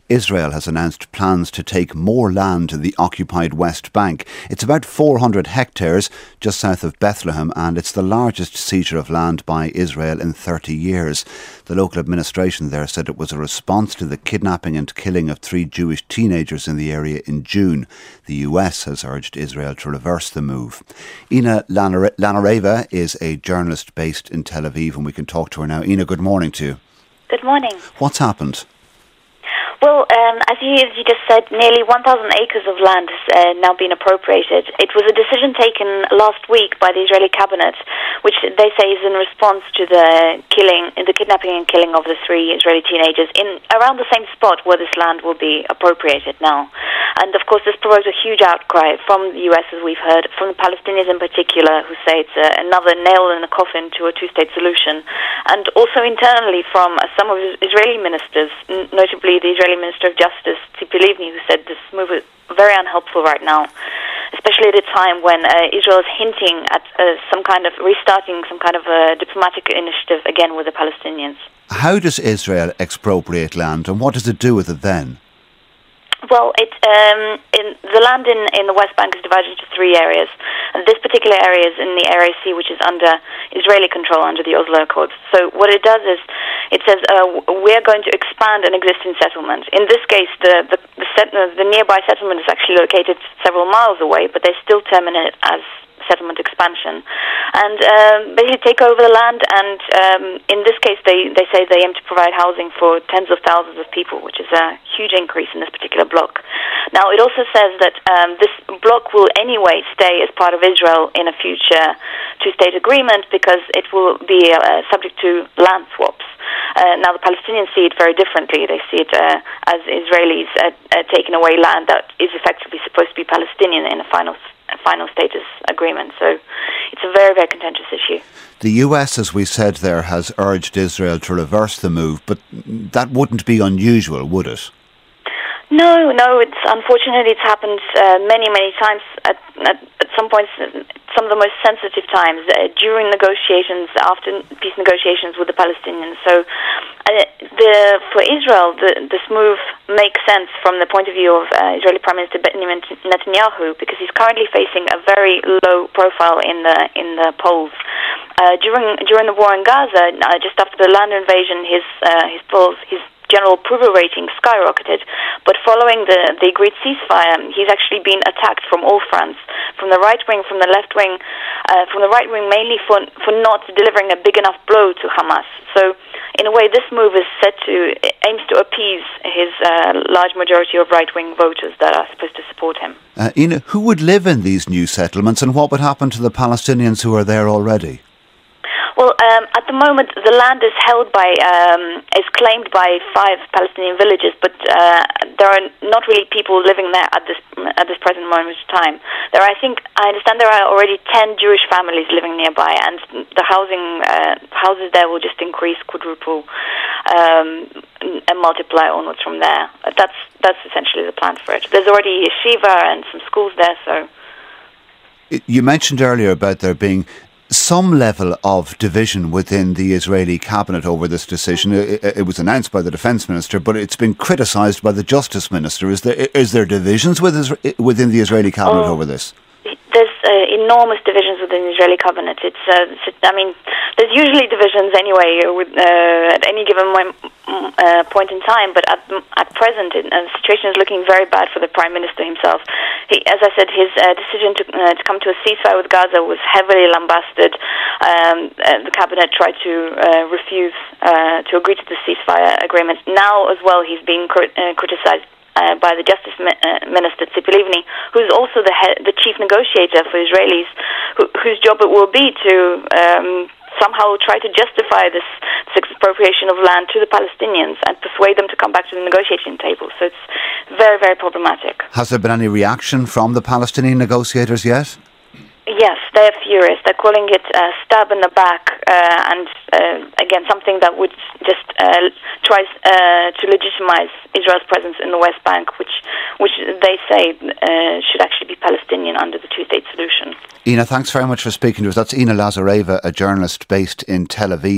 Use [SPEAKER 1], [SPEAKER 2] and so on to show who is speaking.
[SPEAKER 1] Israel has announced plans to take more land in the occupied West Bank. It's about 400 hectares just south of Bethlehem, and it's the largest seizure of land by Israel in 30 years. The local administration there said it was a response to the kidnapping and killing of 3 Jewish teenagers in the area in June. The US has urged Israel to reverse the move. Ina Lanareva is a journalist based in Tel Aviv, and we can talk to her now. Ina, good morning to you.
[SPEAKER 2] Good morning.
[SPEAKER 1] What's happened?
[SPEAKER 2] Well, as you just said, nearly 1,000 acres of land has now been appropriated. It was a decision taken last week by the Israeli cabinet, which they say is in response to the kidnapping and killing of the 3 Israeli teenagers in around the same spot where this land will be appropriated now. And of course, this provoked a huge outcry from the US, as we've heard, from the Palestinians in particular, who say it's another nail in the coffin to a two-state solution, and also internally from some of Israeli ministers, notably the Israeli Minister of Justice, Tzipi Livni, who said this move is very unhelpful right now, especially at a time when Israel is hinting at restarting some kind of a diplomatic initiative again with the Palestinians.
[SPEAKER 1] How does Israel expropriate land, and what does it do with it then?
[SPEAKER 2] Well, the land in the West Bank is divided into 3 areas, and this particular area is in the Area C, which is under Israeli control under the Oslo Accords. So what it does is it says we are going to expand an existing settlement. In this case, the nearby settlement is actually located several miles away, but they still term it as settlement expansion, and basically take over the land. And in this case, they say they aim to provide housing for tens of thousands of people, which is a huge increase in this particular block. Now, it also says that this block will anyway stay as part of Israel in a future two-state agreement, because it will be subject to land swaps. Now, the Palestinians see it very differently. They see it as Israelis taking away land that is effectively supposed to be Palestinian in a final status agreement. So it's a very, very contentious issue.
[SPEAKER 1] The US, as we said there, has urged Israel to reverse the move, but that wouldn't be unusual, would it?
[SPEAKER 2] No, it's unfortunately it's happened many times at some points, some of the most sensitive times during negotiations, after peace negotiations with the Palestinians. So for Israel, this move makes sense from the point of view of Israeli Prime Minister Benjamin Netanyahu, because he's currently facing a very low profile in the polls. During the war in Gaza, just after the land invasion, his general approval rating skyrocketed, but following the agreed ceasefire, he's actually been attacked from all fronts, from the right wing, from the left wing, from the right wing mainly for not delivering a big enough blow to Hamas. So in a way, this move aims to appease his large majority of right-wing voters that are supposed to support him.
[SPEAKER 1] Ina, who would live in these new settlements, and what would happen to the Palestinians who are there already?
[SPEAKER 2] Well, at the moment, the land is claimed by 5 Palestinian villages, but there are not really people living there at this present moment of time. I understand there are already 10 Jewish families living nearby, and the houses there will just increase, quadruple, and multiply onwards from there. That's essentially the plan for it. There's already a yeshiva and some schools there. So
[SPEAKER 1] you mentioned earlier about there being some level of division within the Israeli cabinet over this decision. It was announced by the defence minister, but it's been criticised by the justice minister. Is there divisions within the Israeli cabinet over this?
[SPEAKER 2] There's enormous divisions within the Israeli cabinet. There's usually divisions anyway at any given point in time, but at present, the situation is looking very bad for the Prime Minister himself. As I said, his decision to come to a ceasefire with Gaza was heavily lambasted. The cabinet tried to refuse to agree to the ceasefire agreement. Now, as well, he's being criticised by the Justice Minister, Tzipi Livni, who's also the chief negotiator for Israelis, whose job it will be to somehow try to justify this expropriation of land to the Palestinians and persuade them to come back to the negotiating table. So it's very, very problematic.
[SPEAKER 1] Has there been any reaction from the Palestinian negotiators yet?
[SPEAKER 2] Yes, they're furious. They're calling it a stab in the back, and again, something that would just tries to legitimize Israel's presence in the West Bank, which they say should actually be Palestinian under the two-state solution.
[SPEAKER 1] Ina, thanks very much for speaking to us. That's Ina Lanareva, a journalist based in Tel Aviv.